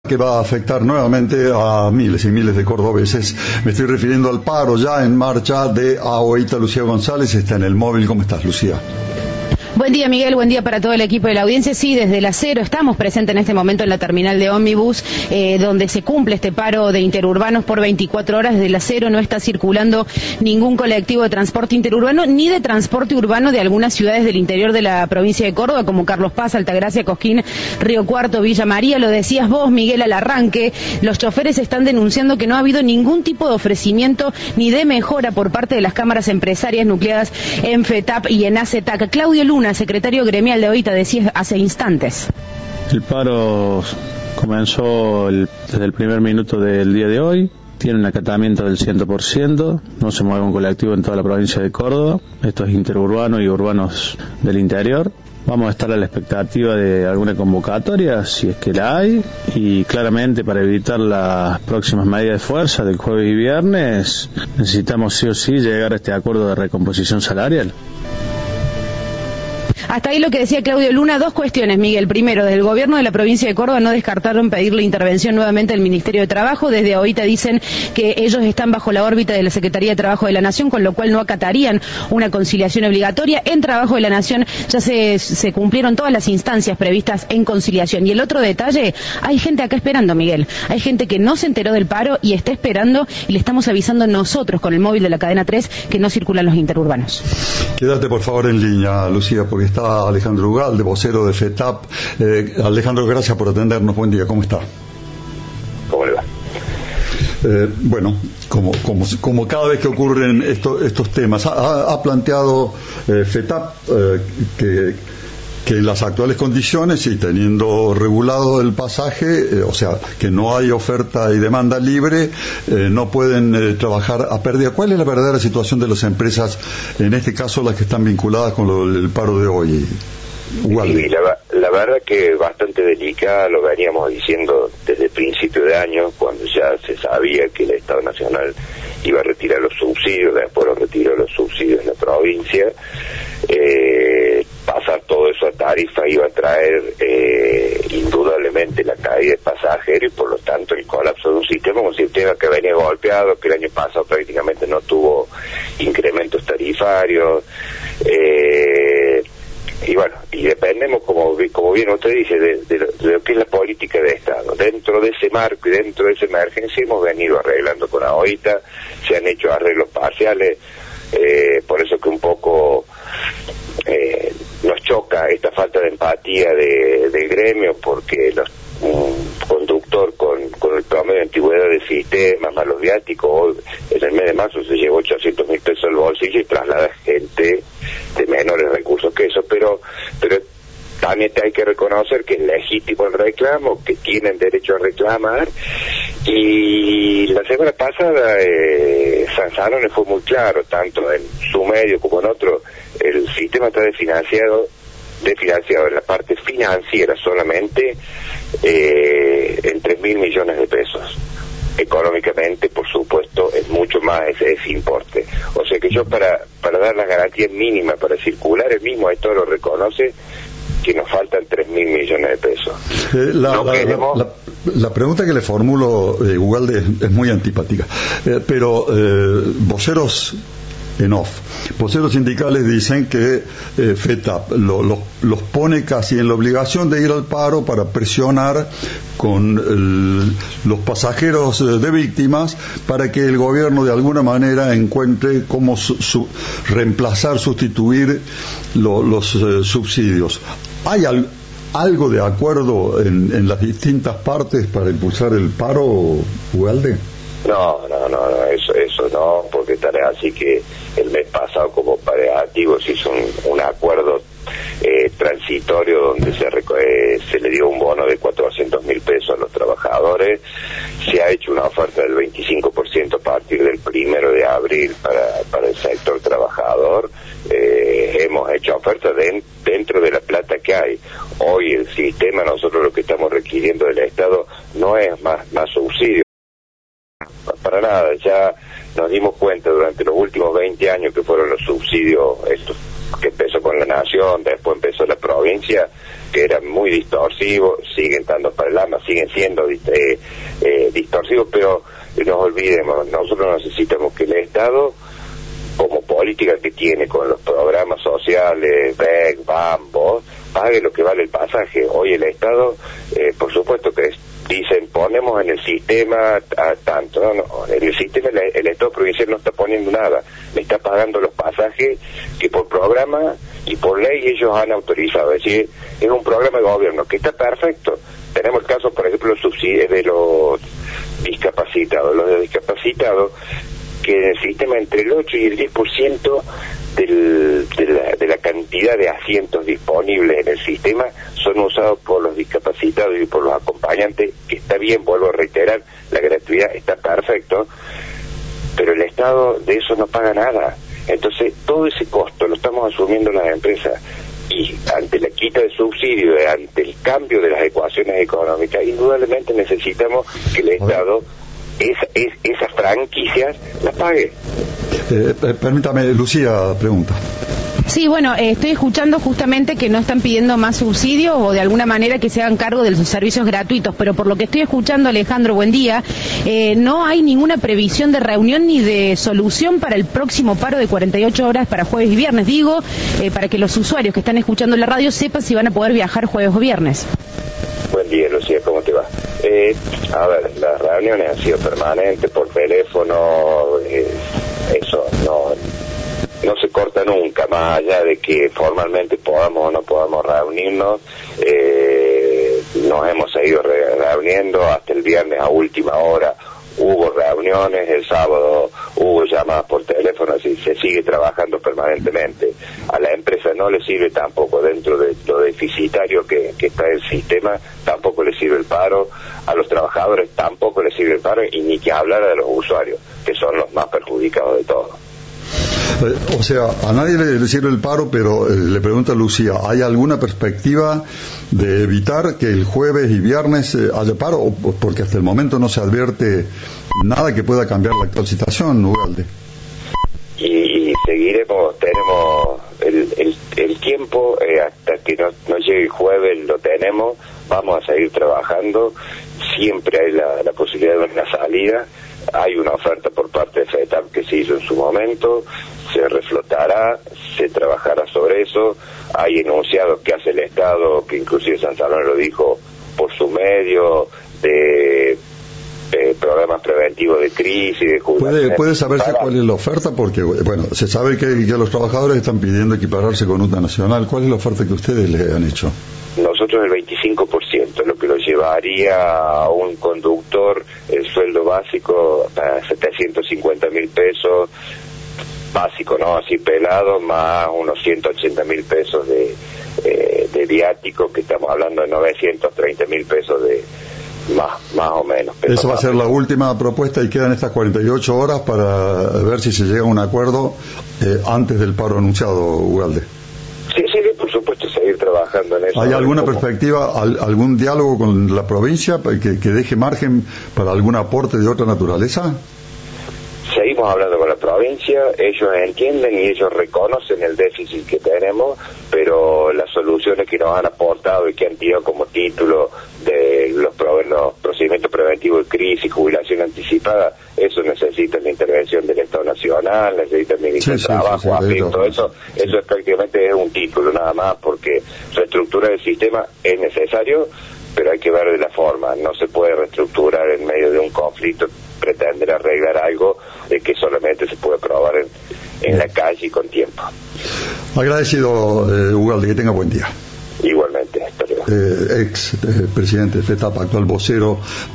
que va a afectar nuevamente a miles y miles de cordobeses. Me estoy refiriendo al paro ya en marcha de AOITA. Lucía González está en el móvil. ¿Cómo estás, Lucía? Buen día, Miguel, buen día para todo el equipo de la audiencia. Sí, desde la Cero estamos presentes en este momento en la terminal de ómnibus, donde se cumple este paro de interurbanos por 24 horas. Desde la Cero no está circulando ningún colectivo de transporte interurbano ni de transporte urbano de algunas ciudades del interior de la provincia de Córdoba, como Carlos Paz, Altagracia, Cosquín, Río Cuarto, Villa María. Lo decías vos, Miguel, al arranque. Los choferes están denunciando que no ha habido ningún tipo de ofrecimiento ni de mejora por parte de las cámaras empresarias nucleadas en FETAP y en ACETAC. Claudio Luna, secretario gremial de AOITA, decía hace instantes. El paro comenzó desde el primer minuto del día de hoy. Tiene un acatamiento del 100%, no se mueve un colectivo en toda la provincia de Córdoba. Esto es interurbano y urbanos del interior. Vamos a estar a la expectativa de alguna convocatoria, si es que la hay, y claramente para evitar las próximas medidas de fuerza del jueves y viernes, necesitamos sí o sí llegar a este acuerdo de recomposición salarial. Hasta ahí lo que decía Claudio Luna. Dos cuestiones, Miguel. Primero, desde el gobierno de la provincia de Córdoba no descartaron pedirle intervención nuevamente al Ministerio de Trabajo. Desde AOITA dicen que ellos están bajo la órbita de la Secretaría de Trabajo de la Nación, con lo cual no acatarían una conciliación obligatoria. En Trabajo de la Nación ya se cumplieron todas las instancias previstas en conciliación. Y el otro detalle, hay gente acá esperando, Miguel. Hay gente que no se enteró del paro y está esperando, y le estamos avisando nosotros con el móvil de la cadena 3 que no circulan los interurbanos. Quédate por favor en línea, Lucía, porque está Alejandro Ugalde, vocero de FETAP. Alejandro, gracias por atendernos. Buen día, ¿cómo está? ¿Cómo le va? Bueno, como cada vez que ocurren estos temas, ha planteado FETAP que en las actuales condiciones y teniendo regulado el pasaje, o sea, que no hay oferta y demanda libre, no pueden trabajar a pérdida. ¿Cuál es la verdadera situación de las empresas, en este caso las que están vinculadas con el paro de hoy? Sí, la verdad que bastante delicada, lo veníamos diciendo desde el principio de año, cuando ya se sabía que el Estado Nacional iba a retirar los subsidios, después lo retiró los subsidios en la provincia. Pasar todo eso a tarifa iba a traer indudablemente la caída de pasajeros y por lo tanto el colapso de un sistema que venía golpeado, que el año pasado prácticamente no tuvo incrementos tarifarios, y bueno, y dependemos, como bien usted dice, de lo que es la política de Estado. Dentro de ese marco y dentro de esa emergencia hemos venido arreglando con AOITA, se han hecho arreglos parciales, por eso que un poco nos choca esta falta de empatía del gremio, porque un conductor con el promedio de antigüedad de sistemas más los viáticos, hoy en el mes de marzo se llevó 800.000 pesos al bolsillo y traslada gente de menores recursos que eso, pero también hay que reconocer que es legítimo el reclamo, que tienen derecho a reclamar. Y la semana pasada Sanzanone fue muy claro, tanto en su medio como en otro, el sistema está desfinanciado en la parte financiera solamente en 3.000 millones de pesos. Económicamente, por supuesto, es mucho más ese importe. O sea que yo para dar las garantías mínimas para circular, el mismo esto lo reconoce, que nos faltan 3.000 millones de pesos. La pregunta que le formulo, Ugalde, es muy antipática, pero voceros en off, voceros sindicales dicen que FETAP los pone casi en la obligación de ir al paro para presionar con los pasajeros de víctimas para que el gobierno de alguna manera encuentre cómo reemplazar, sustituir los subsidios. ¿Hay algo de acuerdo en las distintas partes para impulsar el paro, Ugalde? No, eso no, porque tal es así que el mes pasado como paliativo se hizo un acuerdo transitorio donde se le dio un bono de 400.000 pesos a los trabajadores. Se ha hecho una oferta del 25% a partir del 1 de abril para el sector trabajador. Hemos hecho ofertas dentro de la plata que hay. Hoy el sistema, nosotros lo que estamos requiriendo del Estado no es más subsidio. Para nada, ya nos dimos cuenta durante los últimos 20 años que fueron los subsidios estos que empezó con la nación, después empezó la provincia, que era muy distorsivo, siguen estando para el AMA, siguen siendo distorsivos, pero no olvidemos, nosotros necesitamos que el Estado, como política que tiene con los programas sociales, BEC, BAMBO, pague lo que vale el pasaje. Hoy el Estado, por supuesto que dicen, ponemos en el sistema tanto, no, en el sistema el Estado provincial no está poniendo nada, le está pagando los pasajes que por programa y por ley ellos han autorizado, es decir, es un programa de gobierno que está perfecto. Tenemos el caso, por ejemplo, los subsidios de los discapacitados, que en el sistema entre el 8 y el 10% de la cantidad de asientos disponibles en el sistema son usados por los discapacitados y por los acompañantes, que está bien, vuelvo a reiterar, la gratuidad está perfecto, pero el Estado de eso no paga nada. Entonces todo ese costo lo estamos asumiendo las empresas, y ante la quita de subsidio, ante el cambio de las ecuaciones económicas, indudablemente necesitamos que el Estado esas franquicias las pague. Permítame, Lucía, pregunta. Sí, bueno, estoy escuchando justamente que no están pidiendo más subsidio o de alguna manera que se hagan cargo de los servicios gratuitos, pero por lo que estoy escuchando, Alejandro, buen día, no hay ninguna previsión de reunión ni de solución para el próximo paro de 48 horas para jueves y viernes, digo, para que los usuarios que están escuchando la radio sepan si van a poder viajar jueves o viernes. Buen día, Lucía, ¿cómo te va? A ver, las reuniones han sido permanentes por teléfono, eso no se corta nunca, más allá de que formalmente podamos o no podamos reunirnos. Nos hemos seguido reuniendo, hasta el viernes a última hora hubo reuniones, el sábado hubo llamadas por teléfono, así se sigue trabajando permanentemente. A la empresa no le sirve tampoco, dentro de lo deficitario que está el sistema, tampoco le sirve el paro, a los trabajadores tampoco le sirve el paro, y ni que hablar de los usuarios, que son los más perjudicados de todo. O sea, a nadie le sirve el paro, pero le pregunta a Lucía, ¿hay alguna perspectiva de evitar que el jueves y viernes haya paro? Porque hasta el momento no se advierte nada que pueda cambiar la actual situación, Ugalde. Y seguiremos, tenemos el tiempo, hasta que no llegue el jueves lo tenemos, vamos a seguir trabajando, siempre hay la posibilidad de una salida. Hay una oferta por parte de FETAP que se hizo en su momento, se reflotará, se trabajará sobre eso. Hay enunciados que hace el Estado, que inclusive San Salvador lo dijo, por su medio de programas preventivos de crisis, de jubilación. ¿Puede saberse cuál es la oferta? Porque, bueno, se sabe que los trabajadores están pidiendo equipararse con UTA Nacional. ¿Cuál es la oferta que ustedes le han hecho? Nosotros el 25%, lo que lo llevaría a un conductor el sueldo básico a 750.000 pesos, básico, ¿no? Así pelado, más unos 180.000 pesos de viático, que estamos hablando de 930.000 pesos de más o menos. Esa va a ser la última propuesta y quedan estas 48 horas para ver si se llega a un acuerdo antes del paro anunciado, Ugalde. Sí, por supuesto, seguir trabajando en eso. ¿Hay alguna perspectiva, algún diálogo con la provincia que deje margen para algún aporte de otra naturaleza? Seguimos hablando con la provincia, ellos entienden y ellos reconocen el déficit que tenemos, pero las soluciones que nos han aportado y que han tenido como título de los procedimientos preventivos de crisis, jubilación anticipada, eso necesita la intervención del Estado Nacional, necesita el Ministerio de Trabajo, todo eso es prácticamente un título nada más, porque reestructurar el sistema es necesario, pero hay que ver de la forma, no se puede reestructurar en medio de un conflicto, pretender arreglar algo que solamente se puede probar en la calle y con tiempo. Agradecido, Ugalde, que tenga buen día. Igualmente, hasta luego. Ex presidente de FETAP, actual vocero